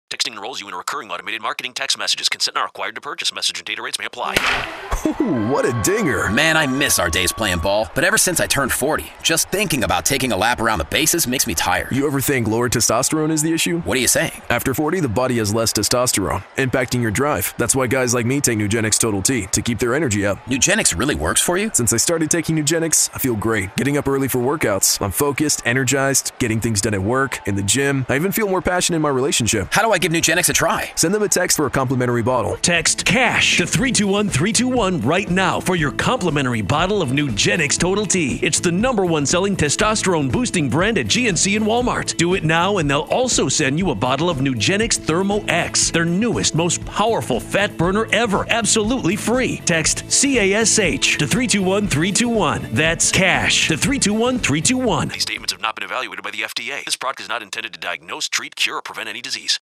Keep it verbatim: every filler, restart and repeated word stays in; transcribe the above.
Texting enrolls you in a recurring automated marketing text messages. Consent not required to purchase. Message and data rates may apply. Ooh, what a dinger. Man, I miss our days playing ball. But ever since I turned forty, just thinking about taking a lap around the bases makes me tired. You ever think lower testosterone is the issue? What are you saying? After forty, the body has less testosterone, impacting your drive. That's why guys like me take Nugenix Total T to keep their energy up. Nugenix really works for you? Since I started taking Nugenix, I feel great. Getting up early for workouts. I'm focused, energized, getting things done at work, in the gym. I even feel more passionate in my relationship. How do I give Nugenix a try? Send them a text for a complimentary bottle. Text CASH to three two one three two one right now for your complimentary bottle of Nugenix Total T. It's the number one selling testosterone boosting brand at G N C and Walmart. Do it now and they'll also send you a bottle of Nugenix Thermo X, their newest, most powerful fat burner ever, absolutely free. Text CASH to three two one three two one. That's CASH to three two one three two one. These statements have not been evaluated by the F D A. This product is not intended to diagnose, treat, cure, or prevent any disease.